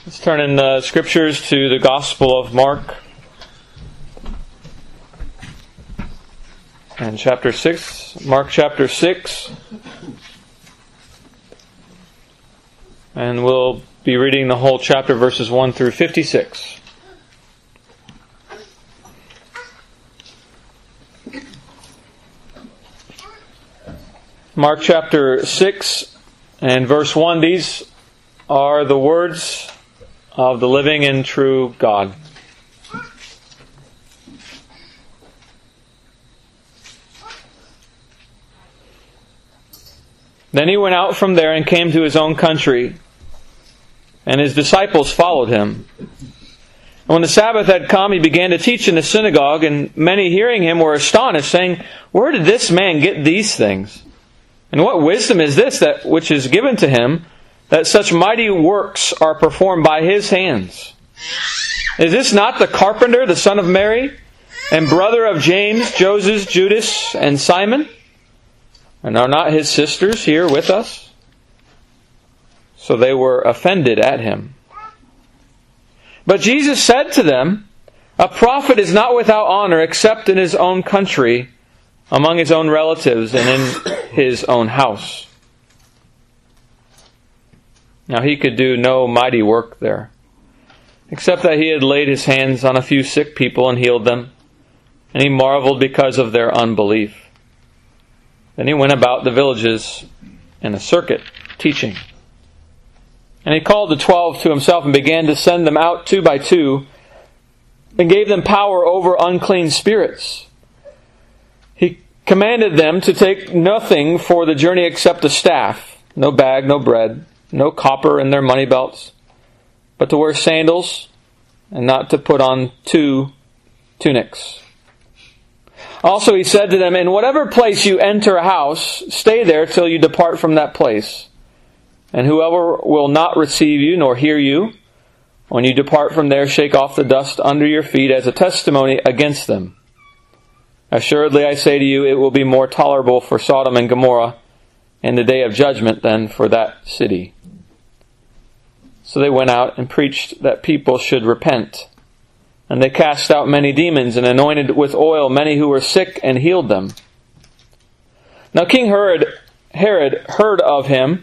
Let's turn in the Scriptures to the Gospel of Mark and chapter 6. Mark chapter 6. And we'll be reading the whole chapter, verses 1 through 56. Mark chapter 6 and verse 1. These are the words of the living and true God. Then he went out from there and came to his own country, and his disciples followed him. And when the Sabbath had come, he began to teach in the synagogue, and many hearing him were astonished, saying, "Where did this man get these things? And what wisdom is this that which is given to him, that such mighty works are performed by his hands? Is this not the carpenter, the son of Mary, and brother of James, Joseph, Judas, and Simon? And are not his sisters here with us?" So they were offended at him. But Jesus said to them, "A prophet is not without honor except in his own country, among his own relatives, and in his own house." Now he could do no mighty work there, except that he had laid his hands on a few sick people and healed them, and he marveled because of their unbelief. Then he went about the villages in a circuit, teaching. And he called the 12 to himself and began to send them out 2 by 2, and gave them power over unclean spirits. He commanded them to take nothing for the journey except a staff, no bag, no bread, no copper in their money belts, but to wear sandals and not to put on 2 tunics. Also he said to them, "In whatever place you enter a house, stay there till you depart from that place. And whoever will not receive you nor hear you, when you depart from there, shake off the dust under your feet as a testimony against them. Assuredly I say to you, it will be more tolerable for Sodom and Gomorrah in the day of judgment than for that city." So they went out and preached that people should repent. And they cast out many demons and anointed with oil many who were sick and healed them. Now King Herod heard of him,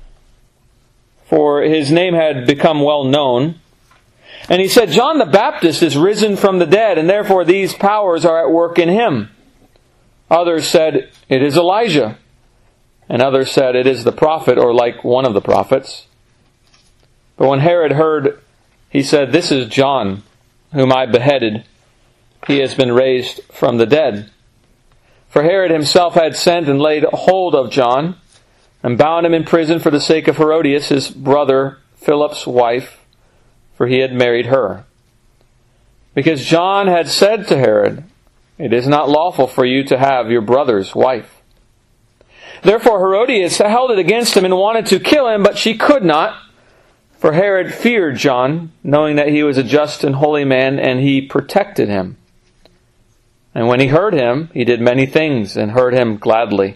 for his name had become well known. And he said, "John the Baptist is risen from the dead, and therefore these powers are at work in him." Others said, "It is Elijah." And others said, "It is the prophet," or like one of the prophets. But when Herod heard, he said, "This is John, whom I beheaded. He has been raised from the dead." For Herod himself had sent and laid hold of John, and bound him in prison for the sake of Herodias, his brother Philip's wife, for he had married her. Because John had said to Herod, "It is not lawful for you to have your brother's wife." Therefore Herodias held it against him and wanted to kill him, but she could not. For Herod feared John, knowing that he was a just and holy man, and he protected him. And when he heard him, he did many things, and heard him gladly.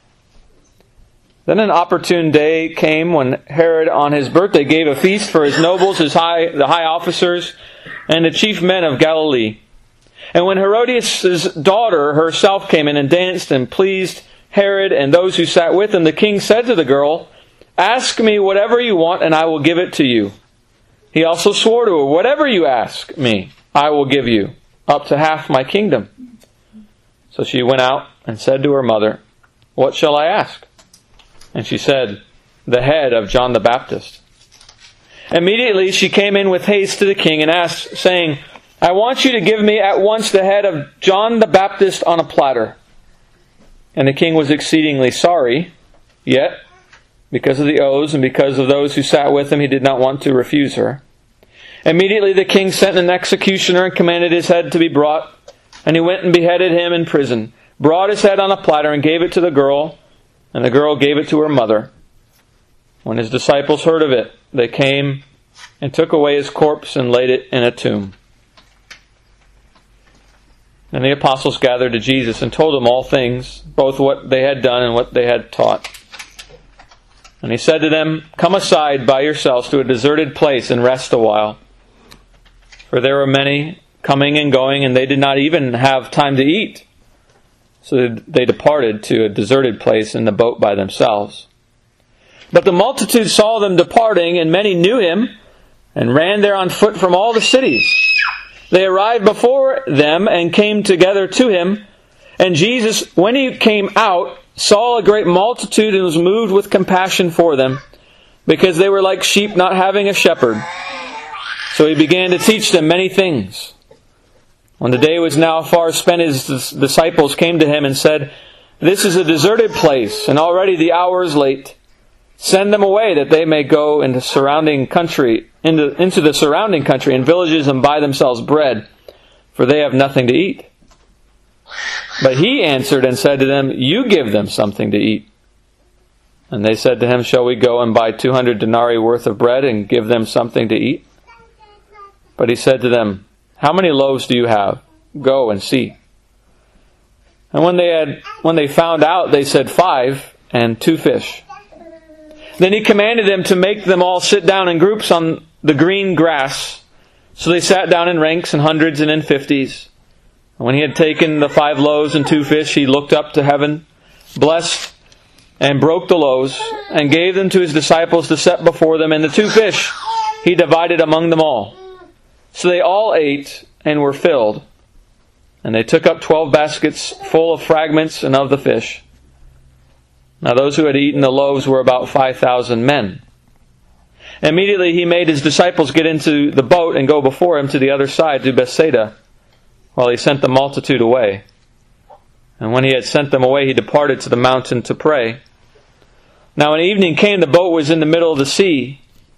Then an opportune day came when Herod on his birthday gave a feast for his nobles, the high officers, and the chief men of Galilee. And when Herodias' daughter herself came in and danced and pleased Herod and those who sat with him, the king said to the girl, "Ask me whatever you want, and I will give it to you." He also swore to her, "Whatever you ask me, I will give you, up to half my kingdom." So she went out and said to her mother, "What shall I ask?" And she said, "The head of John the Baptist." Immediately she came in with haste to the king and asked, saying, "I want you to give me at once the head of John the Baptist on a platter." And the king was exceedingly sorry, yet, because of the oaths and because of those who sat with him, he did not want to refuse her. Immediately the king sent an executioner and commanded his head to be brought, and he went and beheaded him in prison, brought his head on a platter and gave it to the girl, and the girl gave it to her mother. When his disciples heard of it, they came and took away his corpse and laid it in a tomb. And the apostles gathered to Jesus and told him all things, both what they had done and what they had taught. And he said to them, "Come aside by yourselves to a deserted place and rest a while." For there were many coming and going, and they did not even have time to eat. So they departed to a deserted place in the boat by themselves. But the multitude saw them departing, and many knew him, and ran there on foot from all the cities. They arrived before them and came together to him. And Jesus, when he came out, saw a great multitude and was moved with compassion for them, because they were like sheep not having a shepherd. So he began to teach them many things. When the day was now far spent, his disciples came to him and said, "This is a deserted place, and already the hour is late. Send them away that they may go into the surrounding country and villages and buy themselves bread, for they have nothing to eat." But he answered and said to them, "You give them something to eat." And they said to him, "Shall we go and buy 200 denarii worth of bread and give them something to eat?" But he said to them, "How many loaves do you have? Go and see." And when they found out, they said, 5 and 2 fish. Then he commanded them to make them all sit down in groups on the green grass. So they sat down in ranks, in hundreds and in 50s. And when he had taken the 5 loaves and 2 fish, he looked up to heaven, blessed, and broke the loaves, and gave them to his disciples to set before them. And the 2 fish he divided among them all. So they all ate and were filled. And they took up 12 baskets full of fragments and of the fish. Now those who had eaten the loaves were about 5,000 men. Immediately he made his disciples get into the boat and go before him to the other side, to Bethsaida, while he sent the multitude away. And when he had sent them away, he departed to the mountain to pray. Now when evening came, the boat was in the middle of the sea,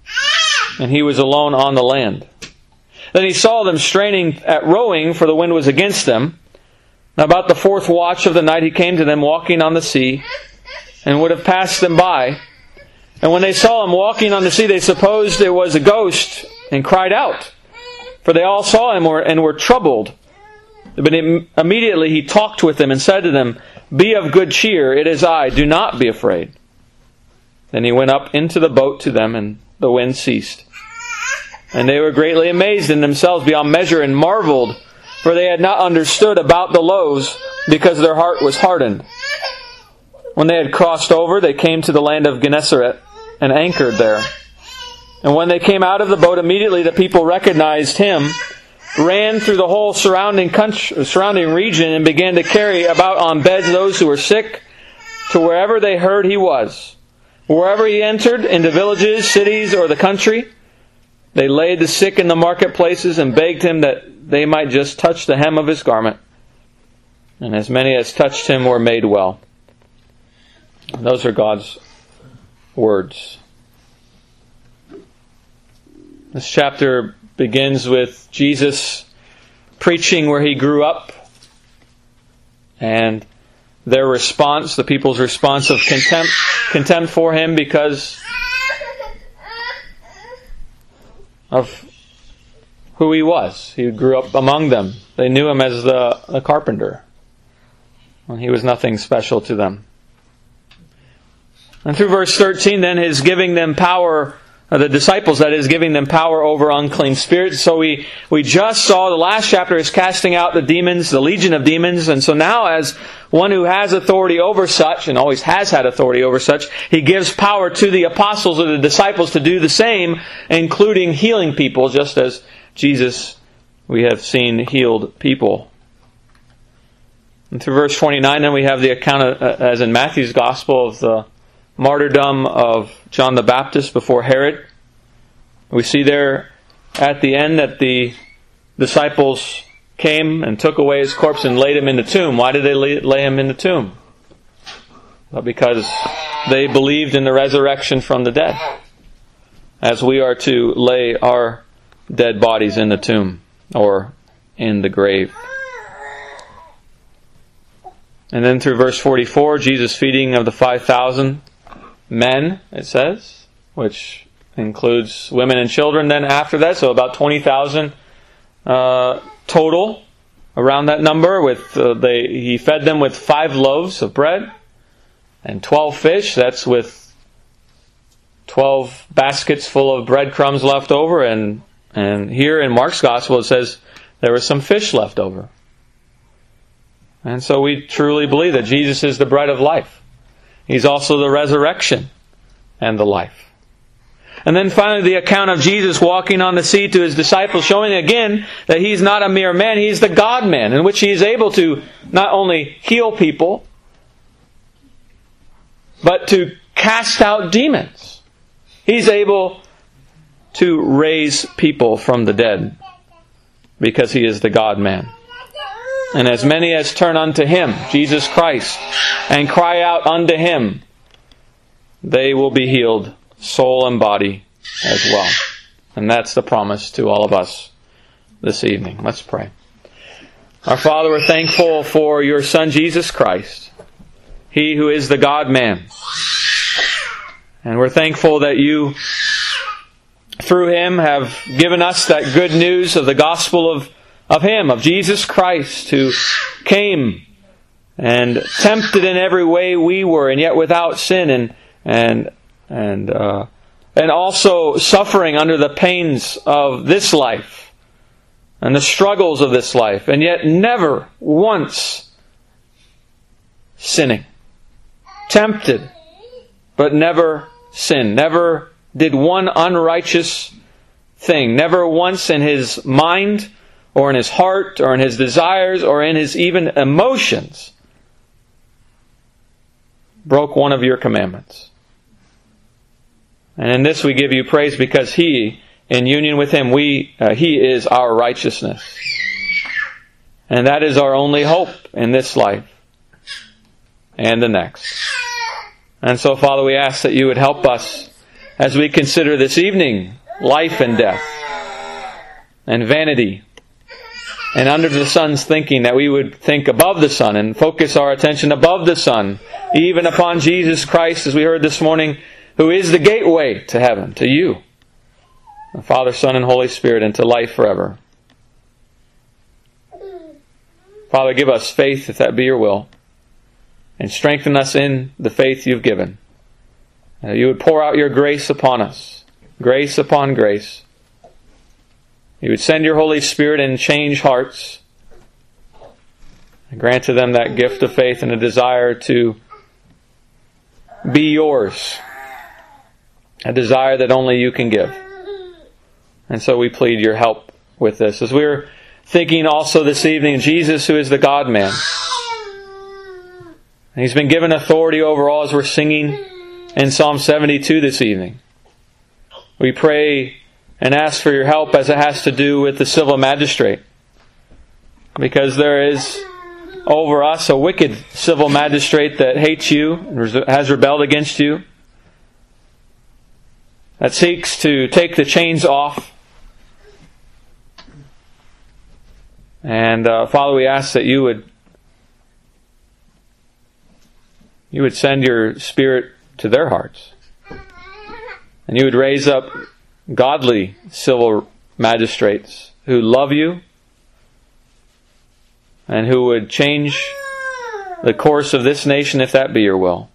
and he was alone on the land. Then he saw them straining at rowing, for the wind was against them. Now about the 4th watch of the night he came to them walking on the sea, and would have passed them by. And when they saw him walking on the sea, they supposed it was a ghost, and cried out. For they all saw him and were troubled. But immediately he talked with them and said to them, "Be of good cheer, it is I, do not be afraid." Then he went up into the boat to them, and the wind ceased. And they were greatly amazed in themselves beyond measure, and marveled, for they had not understood about the loaves, because their heart was hardened. When they had crossed over, they came to the land of Gennesaret, and anchored there. And when they came out of the boat, immediately the people recognized him, ran through the whole surrounding region, and began to carry about on beds those who were sick, to wherever they heard he was. Wherever he entered, into villages, cities, or the country, they laid the sick in the marketplaces and begged him that they might just touch the hem of his garment. And as many as touched him were made well. And those are God's words. This chapter begins with Jesus preaching where he grew up, and their response, the people's response of contempt for him because of who he was. He grew up among them. They knew him as the carpenter, and he was nothing special to them. And through verse 13, then, his giving them power, the disciples, that is, giving them power over unclean spirits. So we just saw the last chapter is casting out the demons, the legion of demons. And so now, as one who has authority over such, and always has had authority over such, he gives power to the apostles or the disciples to do the same, including healing people, just as Jesus, we have seen, healed people. And through verse 29, then we have the account, as in Matthew's Gospel, of the martyrdom of John the Baptist before Herod. We see there at the end that the disciples came and took away his corpse and laid him in the tomb. Why did they lay him in the tomb? Well, because they believed in the resurrection from the dead, as we are to lay our dead bodies in the tomb or in the grave. And then through verse 44, Jesus feeding of the 5,000 men, it says, which includes women and children then after that, so about 20,000 total, around that number. He fed them with 5 loaves of bread and 12 fish. That's with 12 baskets full of breadcrumbs left over, and here in Mark's Gospel it says there was some fish left over. And so we truly believe that Jesus is the bread of life. He's also the resurrection and the life. And then finally the account of Jesus walking on the sea to His disciples, showing again that He's not a mere man, He's the God-man, in which He is able to not only heal people, but to cast out demons. He's able to raise people from the dead because He is the God-man. And as many as turn unto Him, Jesus Christ, and cry out unto Him, they will be healed, soul and body as well. And that's the promise to all of us this evening. Let's pray. Our Father, we're thankful for Your Son, Jesus Christ, He who is the God-man. And we're thankful that You, through Him, have given us that good news of the gospel of Him, of Jesus Christ, who came and tempted in every way we were, and yet without sin, and also suffering under the pains of this life and the struggles of this life, and yet never once sinning. Tempted, but never sinned. Never did one unrighteous thing. Never once in His mind, or in His heart, or in His desires, or in His even emotions, broke one of Your commandments. And in this we give You praise because He, in union with Him, He is our righteousness. And that is our only hope in this life and the next. And so, Father, we ask that You would help us as we consider this evening life and death and vanity and under the sun's thinking, that we would think above the sun and focus our attention above the sun, even upon Jesus Christ, as we heard this morning, who is the gateway to heaven, to You, the Father, Son, and Holy Spirit, and to life forever. Father, give us faith, if that be Your will, and strengthen us in the faith You've given. And that You would pour out Your grace upon us, grace upon grace. You would send Your Holy Spirit and change hearts, and grant to them that gift of faith and a desire to be Yours, a desire that only You can give. And so we plead Your help with this. As we're thinking also this evening, Jesus, who is the God-man, and He's been given authority over all, as we're singing in Psalm 72 this evening. We pray and ask for Your help as it has to do with the civil magistrate, because there is over us a wicked civil magistrate that hates You and has rebelled against You, that seeks to take the chains off. And Father, we ask that You would send Your Spirit to their hearts, and You would raise up godly civil magistrates who love You and who would change the course of this nation, if that be Your will.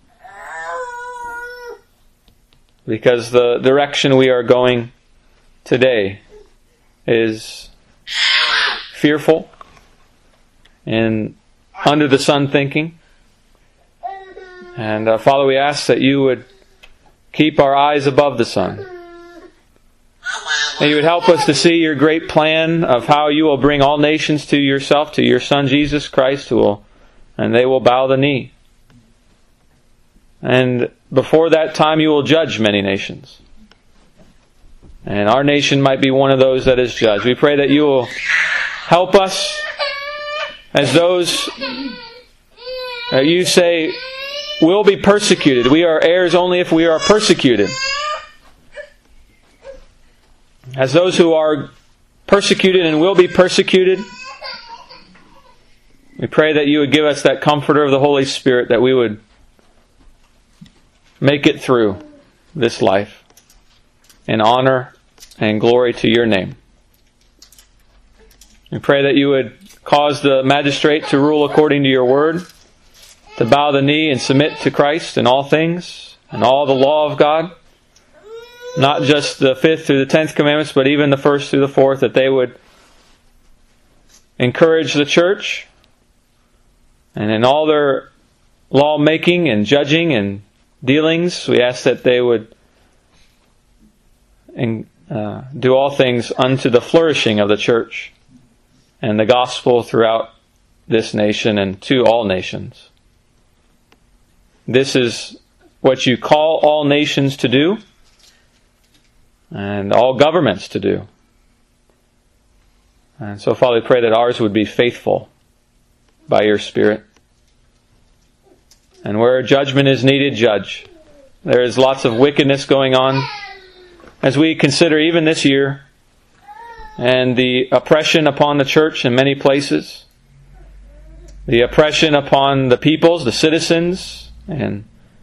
Because the direction we are going today is fearful and under the sun thinking. And Father, we ask that You would keep our eyes above the sun. And You would help us to see Your great plan of how You will bring all nations to Yourself, to Your Son Jesus Christ, and they will bow the knee. And before that time You will judge many nations. And our nation might be one of those that is judged. We pray that You will help us as those that You say will be persecuted. We are heirs only if we are persecuted. As those who are persecuted and will be persecuted, we pray that You would give us that comforter of the Holy Spirit, that we would make it through this life in honor and glory to Your name. We pray that You would cause the magistrate to rule according to Your word, to bow the knee and submit to Christ in all things and all the law of God. not just the 5th through the 10th commandments, but even the 1st through the 4th, that they would encourage the church, and in all their law-making and judging and dealings, we ask that they would do all things unto the flourishing of the church and the gospel throughout this nation and to all nations. This is what you call all nations to do and all governments to do. And so, Father, we pray that ours would be faithful by your Spirit. And where judgment is needed, judge. There is lots of wickedness going on as we consider even this year and the oppression upon the church in many places, the oppression upon the peoples, the citizens, and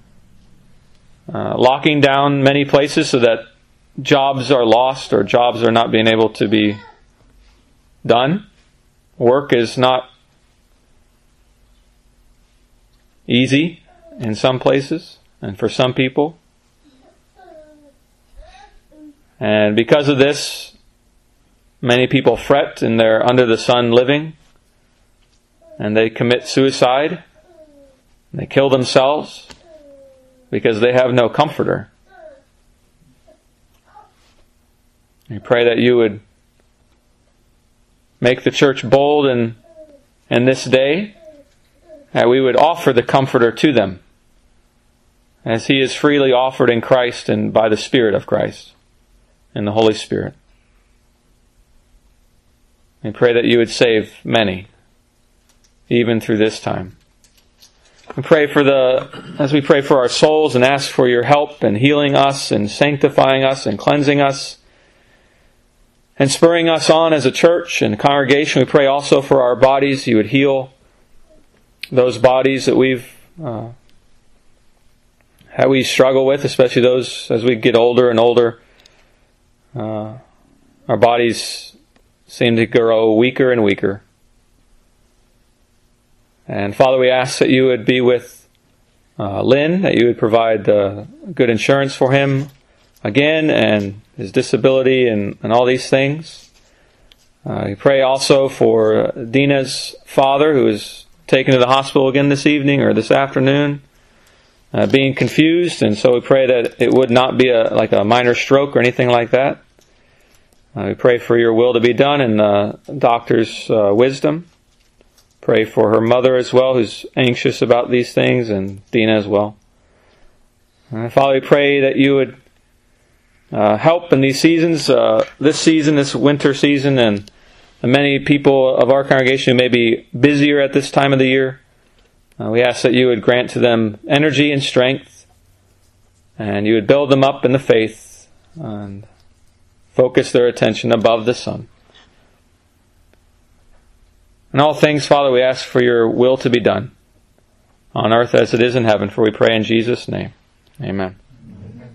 locking down many places so that jobs are lost or jobs are not being able to be done. Work is not easy in some places and for some people. And because of this, many people fret in their under the sun living, and they commit suicide, and they kill themselves because they have no comforter. We pray that you would make the church bold in this day, that we would offer the Comforter to them, as He is freely offered in Christ and by the Spirit of Christ, in the Holy Spirit. We pray that you would save many, even through this time. We pray as we pray for our souls and ask for your help in healing us and sanctifying us and cleansing us and spurring us on as a church and congregation. We pray also for our bodies. You would heal those bodies that we struggle with, especially those as we get older and older. Our bodies seem to grow weaker and weaker. And Father, we ask that you would be with Lynn, that you would provide good insurance for him again, and his disability and all these things. We pray also for Dina's father, who is taken to the hospital again this evening or this afternoon, being confused, and so we pray that it would not be like a minor stroke or anything like that. We pray for your will to be done and the doctor's wisdom. Pray for her mother as well, who's anxious about these things, and Dina as well. Father, we pray that you would help in these seasons, this winter season, and the many people of our congregation who may be busier at this time of the year. We ask that you would grant to them energy and strength, and you would build them up in the faith and focus their attention above the sun. In all things, Father, we ask for your will to be done on earth as it is in heaven, for we pray in Jesus' name. Amen.